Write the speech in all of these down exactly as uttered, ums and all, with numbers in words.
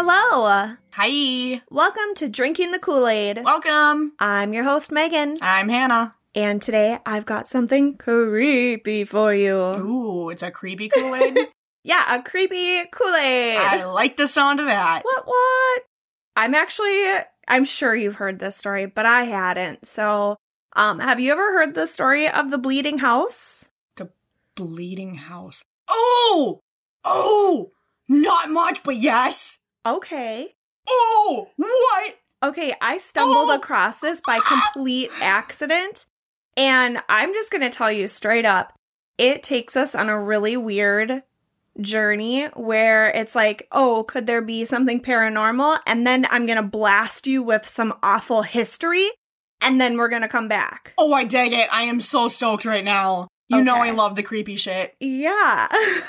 Hello. Hi. Welcome to Drinking the Kool-Aid. Welcome. I'm your host, Megan. I'm Hannah. And today I've got something creepy for you. Ooh, it's a creepy Kool-Aid? Yeah, a creepy Kool-Aid. I like the sound of that. What, what? I'm actually, I'm sure you've heard this story, but I hadn't. So, um, have you ever heard the story of the Bleeding House? The Bleeding House. Oh! Oh! Not much, but yes. Okay. Oh! What? Okay, I stumbled Oh. across this by complete accident, and I'm just going to tell you straight up, it takes us on a really weird journey where it's like, oh, could there be something paranormal? And then I'm going to blast you with some awful history, and then we're going to come back. Oh, I dig it. I am so stoked right now. You know Okay. I love the creepy shit. Yeah.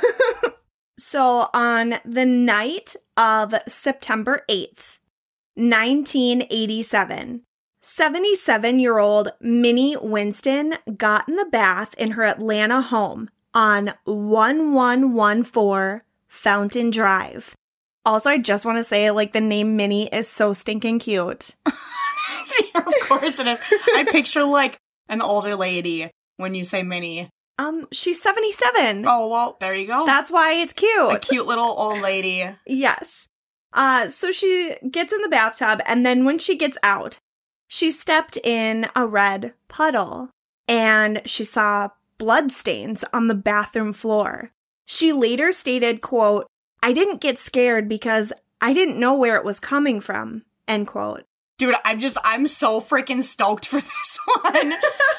So on the night of September eighth, nineteen eighty-seven, seventy-seven-year-old Minnie Winston got in the bath in her Atlanta home on one one one four Fountain Drive. Also, I just want to say, like, the name Minnie is so stinking cute. Of course it is. I picture, like, an older lady when you say Minnie. Um, she's seventy-seven. Oh, well, there you go. That's why it's cute. A cute little old lady. Yes. Uh, so she gets in the bathtub, and then when she gets out, she stepped in a red puddle, and she saw bloodstains on the bathroom floor. She later stated, quote, "I didn't get scared because I didn't know where it was coming from," end quote. Dude, I'm just, I'm so freaking stoked for this one.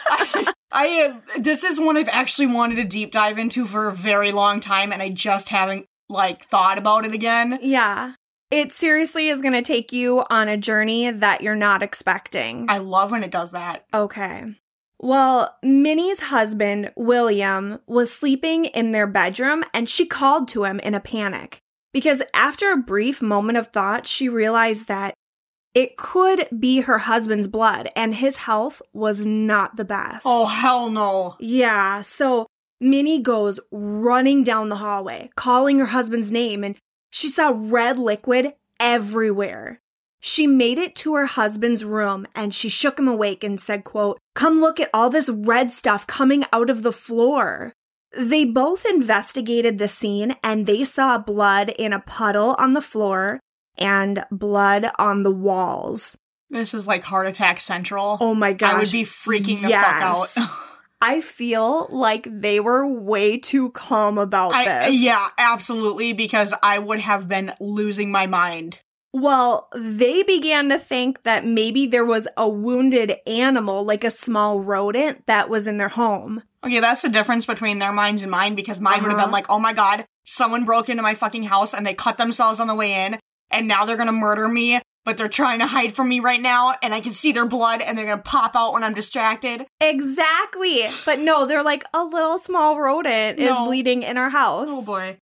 I, I, uh, this is one I've actually wanted to deep dive into for a very long time, and I just haven't, like, thought about it again. Yeah. It seriously is going to take you on a journey that you're not expecting. I love when it does that. Okay. Well, Minnie's husband, William, was sleeping in their bedroom, and she called to him in a panic. Because after a brief moment of thought, she realized that it could be her husband's blood, and his health was not the best. Oh, hell no. Yeah, so Minnie goes running down the hallway, calling her husband's name, and she saw red liquid everywhere. She made it to her husband's room, and she shook him awake and said, quote, "Come look at all this red stuff coming out of the floor." They both investigated the scene, and they saw blood in a puddle on the floor and blood on the walls. This is like Heart Attack Central. Oh my gosh. I would be freaking the Yes. fuck out. I feel like they were way too calm about I, this. yeah, absolutely, because I would have been losing my mind. Well, they began to think that maybe there was a wounded animal, like a small rodent, that was in their home. Okay, that's the difference between their minds and mine, because mine would have Uh-huh. been like, oh my god, someone broke into my fucking house and they cut themselves on the way in, and now they're gonna murder me, but they're trying to hide from me right now, and I can see their blood, and they're gonna pop out when I'm distracted. Exactly. But no, they're like, a little small rodent is No. bleeding in our house. Oh boy.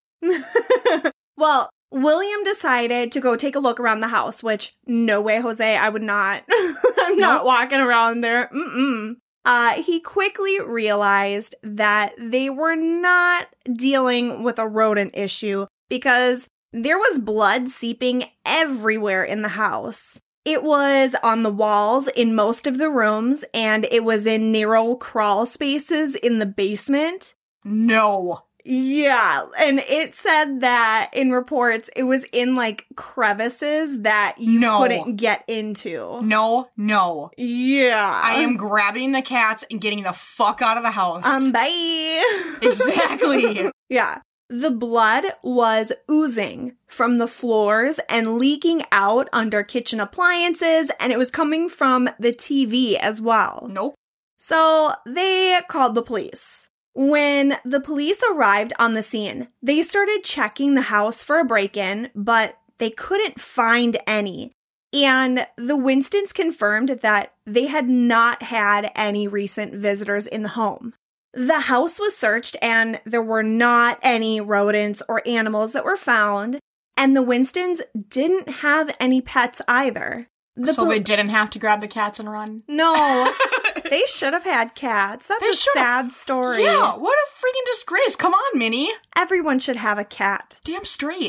Well, William decided to go take a look around the house, which, no way, Jose, I would not. I'm not Nope. walking around there. Mm-mm. Uh, he quickly realized that they were not dealing with a rodent issue because there was blood seeping everywhere in the house. It was on the walls in most of the rooms, and it was in narrow crawl spaces in the basement. No. Yeah, and it said that in reports it was in like crevices that you No. couldn't get into. No, no. Yeah. I am grabbing the cats and getting the fuck out of the house. Um, bye. Exactly. Yeah. The blood was oozing from the floors and leaking out under kitchen appliances, and it was coming from the T V as well. Nope. So they called the police. When the police arrived on the scene, they started checking the house for a break-in, but they couldn't find any. And the Winstons confirmed that they had not had any recent visitors in the home. The house was searched and there were not any rodents or animals that were found, and the Winstons didn't have any pets either. The so pol- they didn't have to grab the cats and run? No, they should have had cats. That's They a should've. sad story. Yeah, what a freaking disgrace. Come on, Minnie. Everyone should have a cat. Damn straight.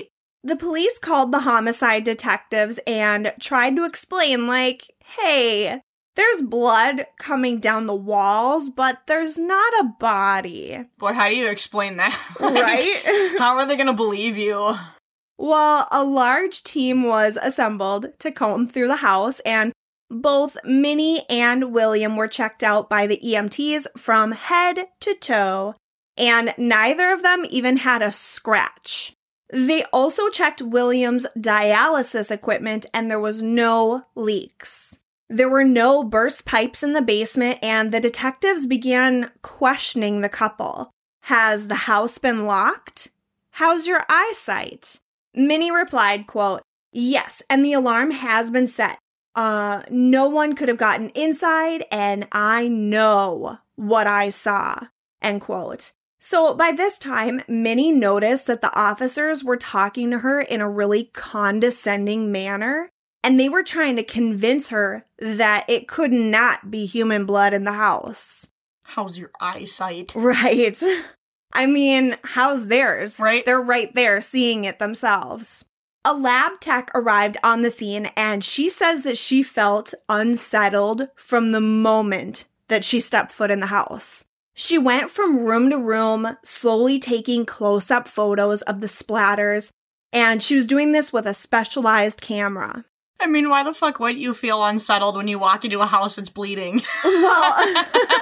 The police called the homicide detectives and tried to explain, like, hey, there's blood coming down the walls, but there's not a body. Boy, how do you explain that? Right? How are they going to believe you? Well, a large team was assembled to comb through the house, and both Minnie and William were checked out by the E M Ts from head to toe, and neither of them even had a scratch. They also checked William's dialysis equipment, and there was no leaks. There were no burst pipes in the basement, and the detectives began questioning the couple. Has the house been locked? How's your eyesight? Minnie replied, quote, yes, and the alarm has been set. Uh, no one could have gotten inside, and I know what I saw, end quote. So by this time, Minnie noticed that the officers were talking to her in a really condescending manner, and they were trying to convince her that it could not be human blood in the house. How's your eyesight? Right. I mean, how's theirs? Right. They're right there seeing it themselves. A lab tech arrived on the scene, and she says that she felt unsettled from the moment that she stepped foot in the house. She went from room to room, slowly taking close-up photos of the splatters, and she was doing this with a specialized camera. I mean, why the fuck wouldn't you feel unsettled when you walk into a house that's bleeding? Well,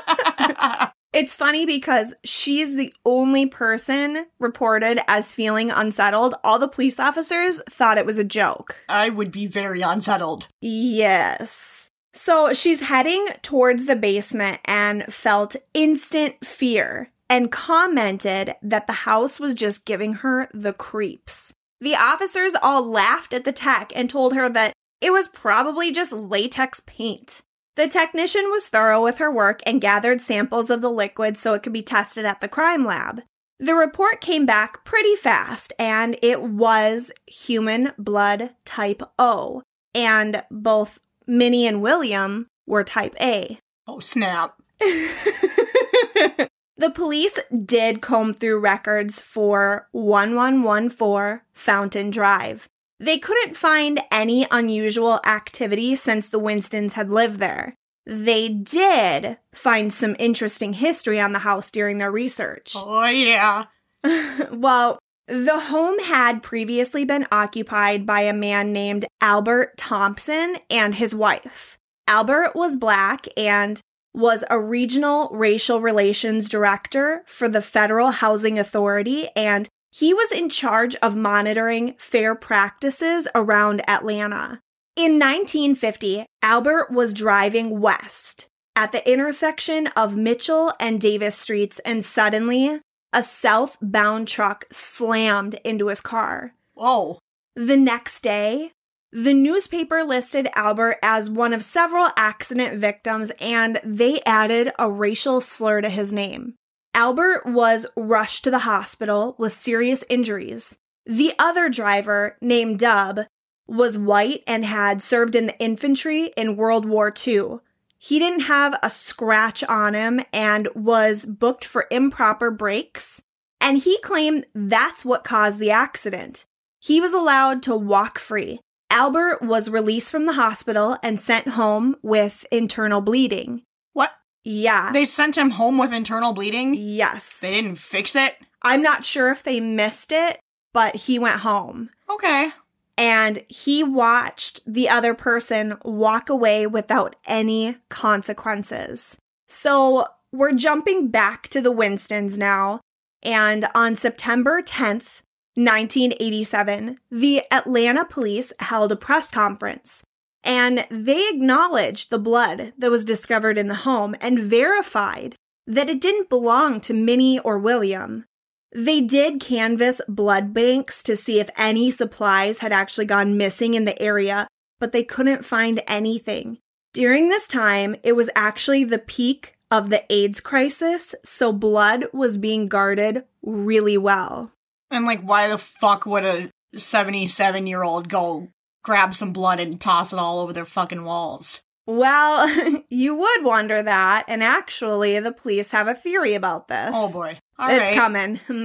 it's funny because she's the only person reported as feeling unsettled. All the police officers thought it was a joke. I would be very unsettled. Yes. So she's heading towards the basement and felt instant fear and commented that the house was just giving her the creeps. The officers all laughed at the tech and told her that it was probably just latex paint. The technician was thorough with her work and gathered samples of the liquid so it could be tested at the crime lab. The report came back pretty fast, and it was human blood type O, and both Minnie and William were type A. Oh, snap. The police did comb through records for one one one four Fountain Drive. They couldn't find any unusual activity since the Winstons had lived there. They did find some interesting history on the house during their research. Oh, yeah. Well, the home had previously been occupied by a man named Albert Thompson and his wife. Albert was black and was a regional racial relations director for the Federal Housing Authority, and he was in charge of monitoring fair practices around Atlanta. In nineteen fifty, Albert was driving west at the intersection of Mitchell and Davis Streets, and suddenly, a southbound truck slammed into his car. Whoa. The next day, the newspaper listed Albert as one of several accident victims, and they added a racial slur to his name. Albert was rushed to the hospital with serious injuries. The other driver, named Dub, was white and had served in the infantry in World War Two. He didn't have a scratch on him and was booked for improper brakes, and he claimed that's what caused the accident. He was allowed to walk free. Albert was released from the hospital and sent home with internal bleeding. What? Yeah. They sent him home with internal bleeding? Yes. They didn't fix it? I'm not sure if they missed it, but he went home. Okay. And he watched the other person walk away without any consequences. So we're jumping back to the Winstons now. And on September tenth, nineteen eighty-seven, the Atlanta police held a press conference. And they acknowledged the blood that was discovered in the home and verified that it didn't belong to Minnie or William. They did canvass blood banks to see if any supplies had actually gone missing in the area, but they couldn't find anything. During this time, it was actually the peak of the AIDS crisis, so blood was being guarded really well. And, like, why the fuck would a seventy-seven-year-old go grab some blood and toss it all over their fucking walls? Well, you would wonder that, and actually, the police have a theory about this. Oh boy. All it's right. coming. Hmm.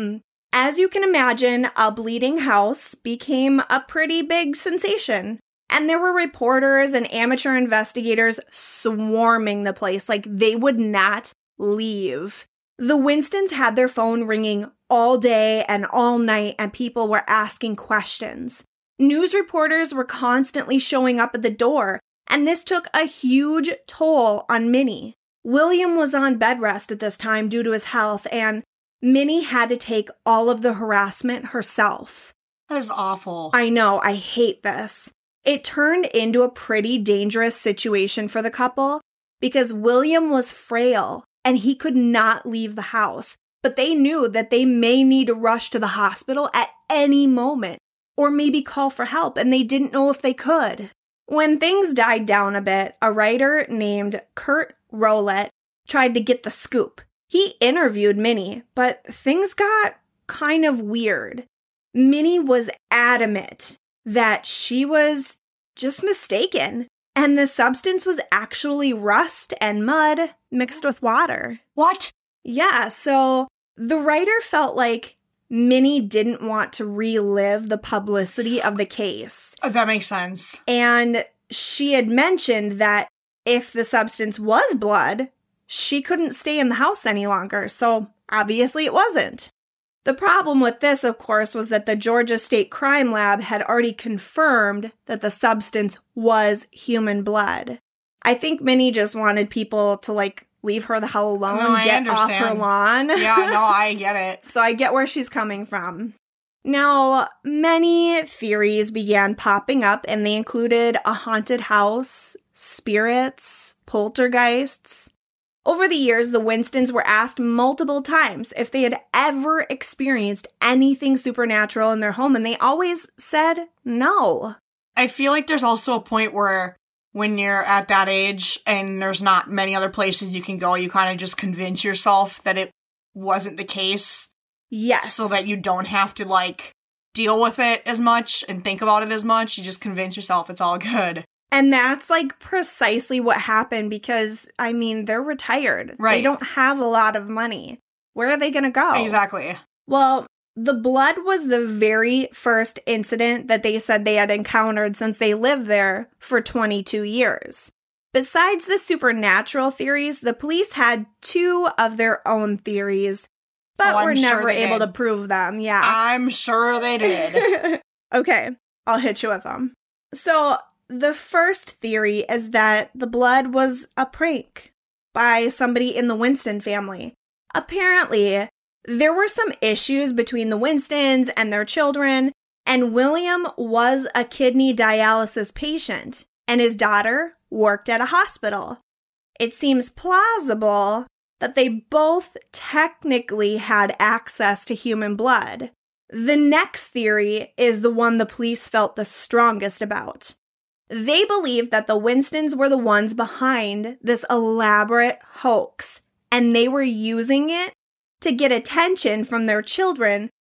As you can imagine, a bleeding house became a pretty big sensation. And there were reporters and amateur investigators swarming the place, like they would not leave. The Winstons had their phone ringing all day and all night, and people were asking questions. News reporters were constantly showing up at the door, and this took a huge toll on Minnie. William was on bed rest at this time due to his health, and Minnie had to take all of the harassment herself. That is awful. I know, I hate this. It turned into a pretty dangerous situation for the couple because William was frail and he could not leave the house, but they knew that they may need to rush to the hospital at any moment or maybe call for help, and they didn't know if they could. When things died down a bit, a writer named Kurt Rowlett tried to get the scoop. He interviewed Minnie, but things got kind of weird. Minnie was adamant that she was just mistaken, and the substance was actually rust and mud mixed with water. What? Yeah, so the writer felt like Minnie didn't want to relive the publicity of the case. Oh, that makes sense. And she had mentioned that if the substance was blood, she couldn't stay in the house any longer, so obviously it wasn't. The problem with this, of course, was that the Georgia State Crime Lab had already confirmed that the substance was human blood. I think Minnie just wanted people to, like, leave her the hell alone, no, I get understand. off her lawn. Yeah, no, I get it. So I get where she's coming from. Now, many theories began popping up, and they included a haunted house, spirits, poltergeists. Over the years, the Winstons were asked multiple times if they had ever experienced anything supernatural in their home, and they always said no. I feel like there's also a point where when you're at that age and there's not many other places you can go, you kind of just convince yourself that it wasn't the case. Yes. So that you don't have to, like, deal with it as much and think about it as much. You just convince yourself it's all good. And that's, like, precisely what happened because, I mean, they're retired. Right. They don't have a lot of money. Where are they going to go? Exactly. Well, the blood was the very first incident that they said they had encountered since they lived there for twenty-two years. Besides the supernatural theories, the police had two of their own theories, but oh, were sure never able did. to prove them. Yeah. I'm sure they did. Okay, I'll hit you with them. So, the first theory is that the blood was a prank by somebody in the Winston family. Apparently, there were some issues between the Winstons and their children, and William was a kidney dialysis patient, and his daughter worked at a hospital. It seems plausible that they both technically had access to human blood. The next theory is the one the police felt the strongest about. They believed that the Winstons were the ones behind this elaborate hoax, and they were using it to get attention from their children,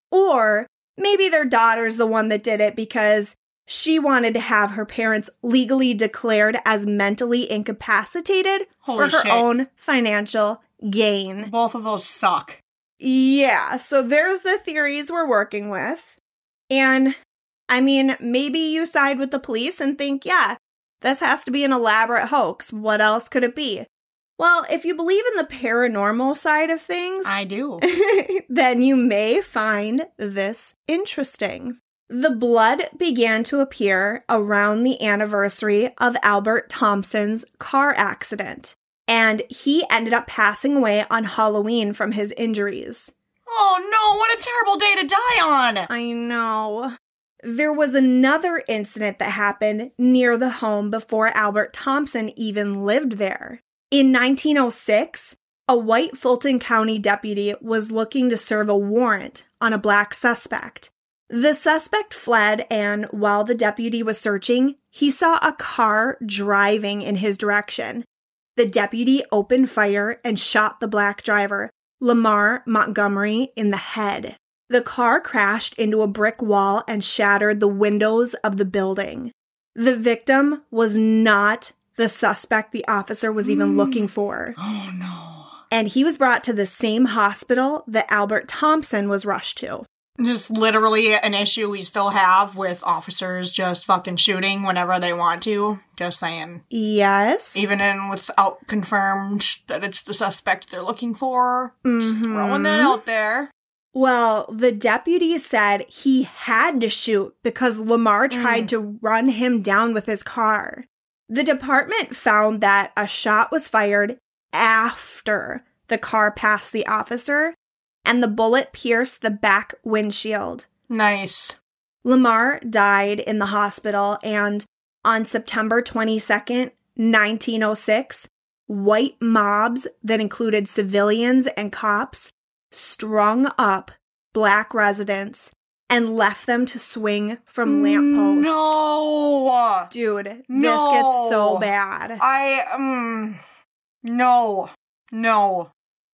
or maybe their daughter's the one that did it because she wanted to have her parents legally declared as mentally incapacitated Holy for her shit. own financial gain. Both of those suck. Yeah, so there's the theories we're working with. And, I mean, maybe you side with the police and think, yeah, this has to be an elaborate hoax. What else could it be? Well, if you believe in the paranormal side of things, I do. then you may find this interesting. The blood began to appear around the anniversary of Albert Thompson's car accident, and he ended up passing away on Halloween from his injuries. Oh no, what a terrible day to die on! I know. There was another incident that happened near the home before Albert Thompson even lived there. In nineteen oh six, a white Fulton County deputy was looking to serve a warrant on a black suspect. The suspect fled, and while the deputy was searching, he saw a car driving in his direction. The deputy opened fire and shot the black driver, Lamar Montgomery, in the head. The car crashed into a brick wall and shattered the windows of the building. The victim was not the suspect the officer was even Mm. looking for. Oh no. and he was brought to the same hospital that Albert Thompson was rushed to. Just literally an issue we still have with officers just fucking shooting whenever they want to. Just saying. Yes. Even in without confirmed that it's the suspect they're looking for. Mm-hmm. Just throwing that out there. Well, the deputy said he had to shoot because Lamar tried mm. to run him down with his car. The department found that a shot was fired after the car passed the officer, and the bullet pierced the back windshield. Nice. Lamar died in the hospital, and on September twenty-second, nineteen oh six, white mobs that included civilians and cops strung up black residents and left them to swing from lampposts. No! Dude, no. This gets so bad. I, um, no. No.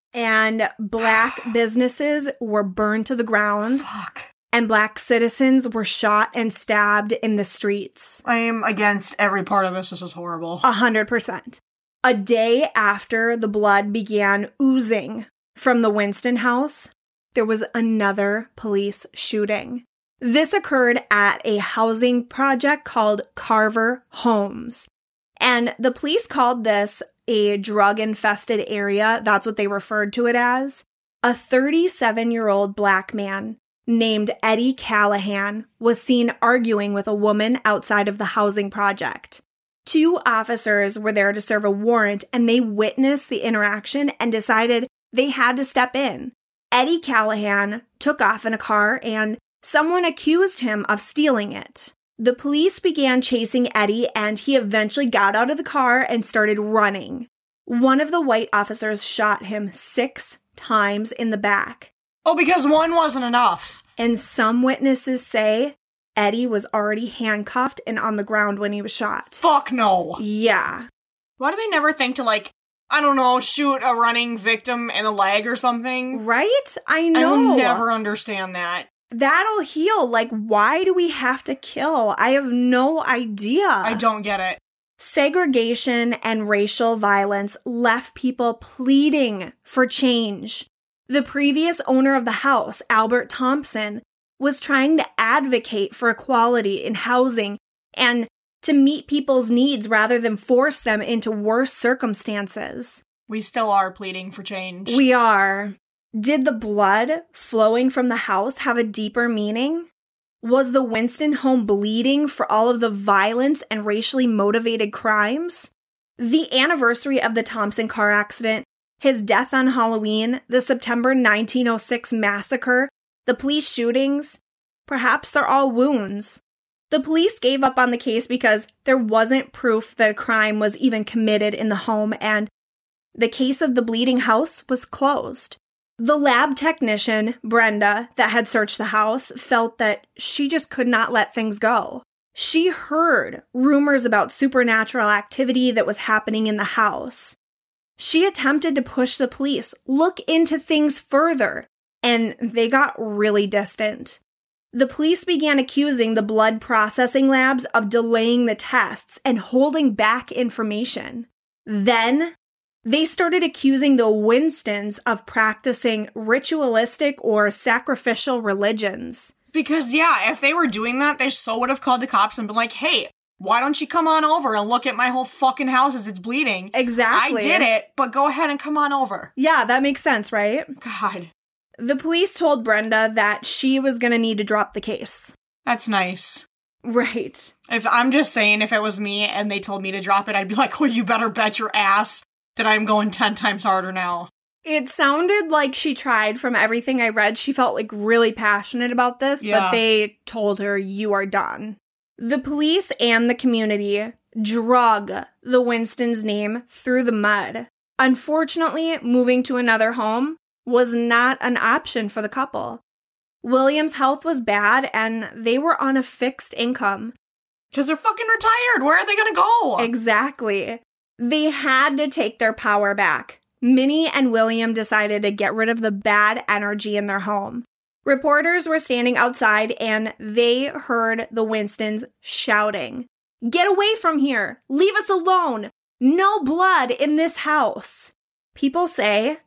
And black businesses were burned to the ground. Fuck. And black citizens were shot and stabbed in the streets. I am against every part of this. This is horrible. A hundred percent. A day after the blood began oozing from the Winston house, there was another police shooting. This occurred at a housing project called Carver Homes. And the police called this a drug-infested area. That's what they referred to it as. A thirty-seven-year-old black man named Eddie Callahan was seen arguing with a woman outside of the housing project. Two officers were there to serve a warrant, and they witnessed the interaction and decided they had to step in. Eddie Callahan took off in a car, and someone accused him of stealing it. The police began chasing Eddie, and he eventually got out of the car and started running. One of the white officers shot him six times in the back. Oh, because one wasn't enough. And some witnesses say Eddie was already handcuffed and on the ground when he was shot. Fuck no. Yeah. Why do they never think to, like, I don't know, shoot a running victim in the leg or something? Right? I know. I will never understand that. That'll heal. Like, why do we have to kill? I have no idea. I don't get it. Segregation and racial violence left people pleading for change. The previous owner of the house, Albert Thompson, was trying to advocate for equality in housing and to meet people's needs rather than force them into worse circumstances. We still are pleading for change. We are. Did the blood flowing from the house have a deeper meaning? Was the Winston home bleeding for all of the violence and racially motivated crimes? The anniversary of the Thompson car accident, his death on Halloween, the September nineteen oh six massacre, the police shootings, perhaps they're all wounds. The police gave up on the case because there wasn't proof that a crime was even committed in the home, and the case of the bleeding house was closed. The lab technician, Brenda, that had searched the house, felt that she just could not let things go. She heard rumors about supernatural activity that was happening in the house. She attempted to push the police, look into things further, and they got really distant. The police began accusing the blood processing labs of delaying the tests and holding back information. Then, they started accusing the Winstons of practicing ritualistic or sacrificial religions. Because, yeah, if they were doing that, they so would have called the cops and been like, hey, why don't you come on over and look at my whole fucking house as it's bleeding? Exactly. I did it, but go ahead and come on over. Yeah, that makes sense, right? God. The police told Brenda that she was going to need to drop the case. That's nice. Right. If I'm just saying, if it was me and they told me to drop it, I'd be like, well, you better bet your ass that I'm going ten times harder now. It sounded like she tried. From everything I read, she felt like really passionate about this, yeah. But they told her, you are done. The police and the community drug the Winstons' name through the mud. Unfortunately, moving to another home was not an option for the couple. William's health was bad, and they were on a fixed income. Because they're fucking retired. Where are they going to go? Exactly. They had to take their power back. Minnie and William decided to get rid of the bad energy in their home. Reporters were standing outside, and they heard the Winstons shouting, "Get away from here! Leave us alone! No blood in this house!" People say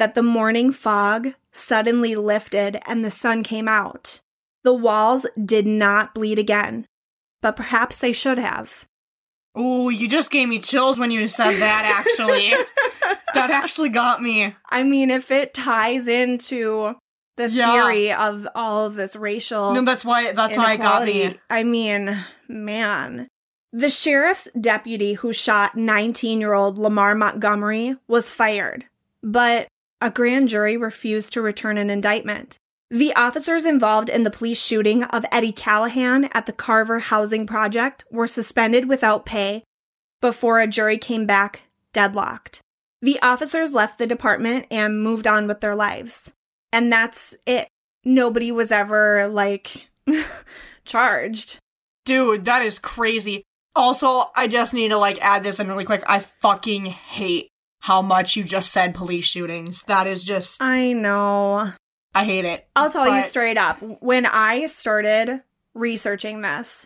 that the morning fog suddenly lifted and the sun came out. The walls did not bleed again, but perhaps they should have. Ooh, you just gave me chills when you said that, actually. That actually got me. I mean, if it ties into the Yeah. theory of all of this racial No, that's why that's why it got inequality, me. I mean, man. The sheriff's deputy who shot nineteen-year-old Lamar Montgomery was fired, but a grand jury refused to return an indictment. The officers involved in the police shooting of Eddie Callahan at the Carver Housing Project were suspended without pay before a jury came back deadlocked. The officers left the department and moved on with their lives. And that's it. Nobody was ever, like, charged. Dude, that is crazy. Also, I just need to, like, add this in really quick. I fucking hate how much you just said police shootings. That is just... I know. I hate it. I'll tell but... you straight up. When I started researching this,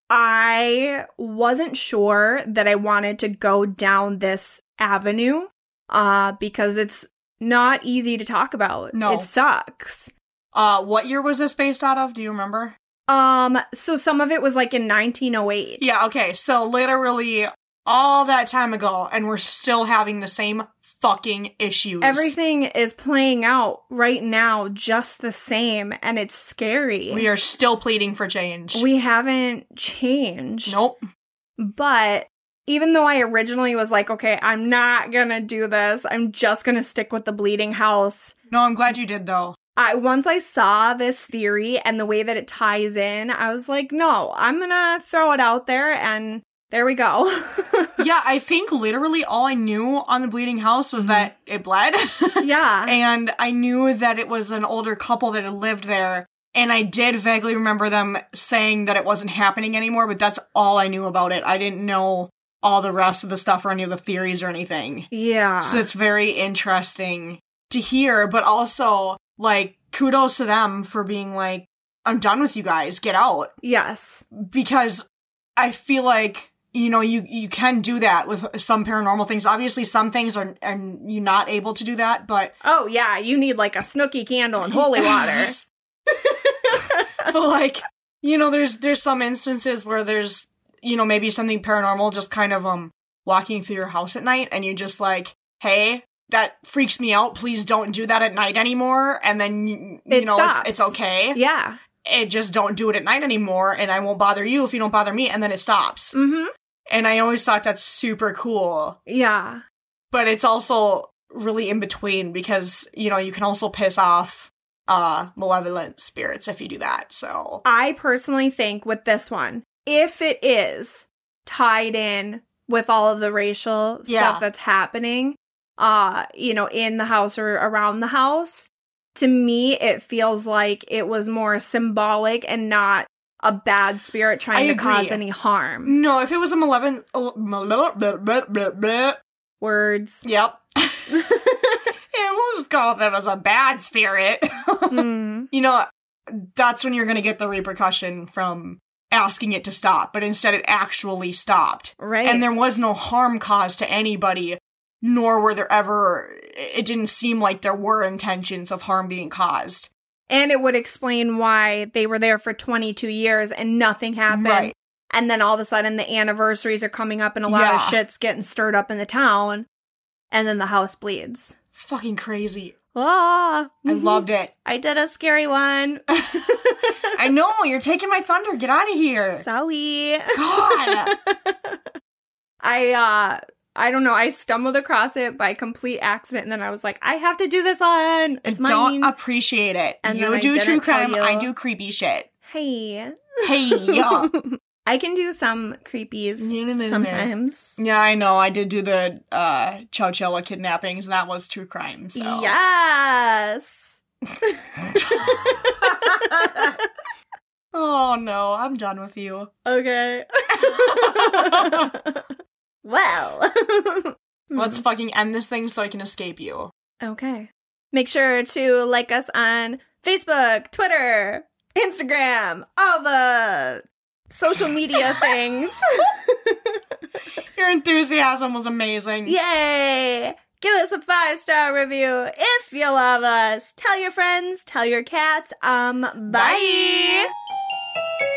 I wasn't sure that I wanted to go down this avenue uh, because it's not easy to talk about. No. It sucks. Uh, what year was this based out of? Do you remember? Um, so some of it was like in nineteen oh eight. Yeah, okay. So literally all that time ago, and we're still having the same fucking issues. Everything is playing out right now just the same, and it's scary. We are still pleading for change. We haven't changed. Nope. But even though I originally was like, okay, I'm not gonna do this, I'm just gonna stick with the bleeding house. No, I'm glad you did, though. I once I saw this theory and the way that it ties in, I was like, no, I'm gonna throw it out there, and there we go. Yeah, I think literally all I knew on the bleeding house was that it bled. Yeah. And I knew that it was an older couple that had lived there. And I did vaguely remember them saying that it wasn't happening anymore, but that's all I knew about it. I didn't know all the rest of the stuff or any of the theories or anything. Yeah. So it's very interesting to hear, but also, like, kudos to them for being like, I'm done with you guys, get out. Yes. Because I feel like, you know, you, you can do that with some paranormal things. Obviously, some things are, and you're not able to do that, but... Oh, yeah, you need, like, a Snooki candle and holy water. But, like, you know, there's there's some instances where there's, you know, maybe something paranormal just kind of, um, walking through your house at night, and you're just like, hey, that freaks me out, please don't do that at night anymore, and then, you, you It know, stops. it's, it's okay. Yeah. And just don't do it at night anymore, and I won't bother you if you don't bother me, and then it stops. Mm-hmm. And I always thought that's super cool. Yeah. But it's also really in between because, you know, you can also piss off uh malevolent spirits if you do that. So I personally think with this one, if it is tied in with all of the racial Yeah. stuff that's happening, uh, you know, in the house or around the house, to me, it feels like it was more symbolic and not a bad spirit trying I to agree. cause any harm. no, if it was a malevolent, uh, blah, blah, blah, blah, blah. Words. Yep. It was called them as a bad spirit. Mm. You know, that's when you're going to get the repercussion from asking it to stop, but instead it actually stopped. Right. And there was no harm caused to anybody, nor were there ever, it didn't seem like there were intentions of harm being caused. And it would explain why they were there for twenty-two years and nothing happened. Right. And then all of a sudden the anniversaries are coming up and a lot of Yeah. shit's getting stirred up in the town. And then the house bleeds. Fucking crazy. Ah, I loved it. I did a scary one. I know, you're taking my thunder. Get out of here. Sorry. God. I, uh, I don't know. I stumbled across it by complete accident. And then I was like, I have to do this one. It's I mine. don't appreciate it. And you then I do didn't true tell crime, you. I do creepy shit. Hey. Hey, yeah. I can do some creepies sometimes. Yeah, I know. I did do the uh, Chowchilla kidnappings, and that was true crime, so. Yes. Oh, no. I'm done with you. Okay. Well. Let's fucking end this thing so I can escape you. Okay. Make sure to like us on Facebook, Twitter, Instagram, all the social media things. Your enthusiasm was amazing. Yay! Give us a five-star review if you love us. Tell your friends, tell your cats. Um, bye. Bye.